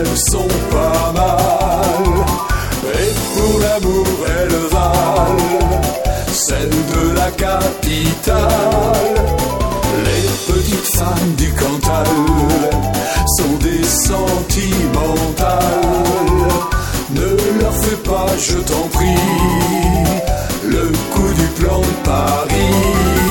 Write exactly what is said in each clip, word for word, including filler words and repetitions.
elles sont pas mal. Et pour l'amour, elles valent celle de la capitale. Les petites femmes du Cantal sont des sentimentales. Ne leur fais pas, je t'en prie, le coup du plan de Paris.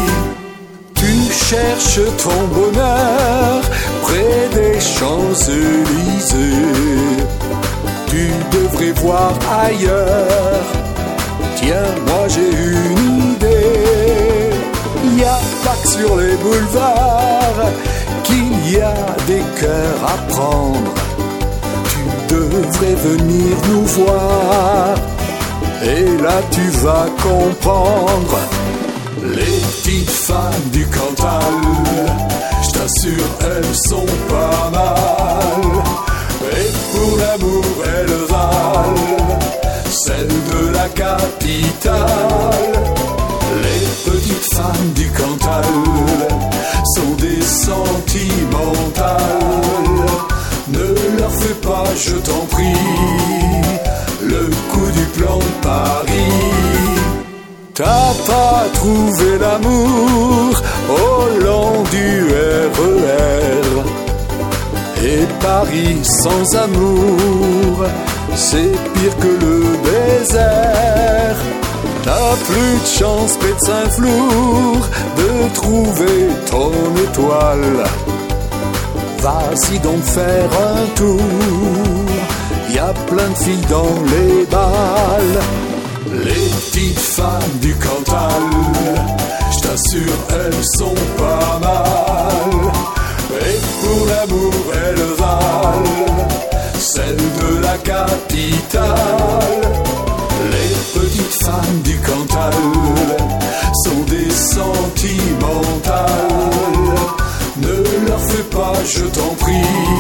Tu cherches ton bonheur près des Champs-Élysées. Tu devrais voir ailleurs. Tiens, moi j'ai une idée. Y a pas que sur les boulevards qu'il y a des cœurs à prendre. Tu devrais venir nous voir, et là tu vas comprendre. Les petites femmes du Cantal, je t'assure, elles sont pas mal. Et pour l'amour, elles valent celle de la capitale. Les petites femmes du Cantal sont des sentimentales. Ne leur fais pas, je t'en prie, le coup du plan de Paris. T'as pas trouvé l'amour au long du R E R. Et Paris sans amour, c'est pire que le désert. T'as plus de chance, médecin flour, de trouver ton étoile. Vas-y donc faire un tour, y a plein de filles dans les balles. Les petites femmes du Cantal, je t'assure, elles sont pas mal. Et pour l'amour, elles valent celle de la capitale. Les petites femmes du Cantal sont des sentimentales. Ne leur fais pas, je t'en prie,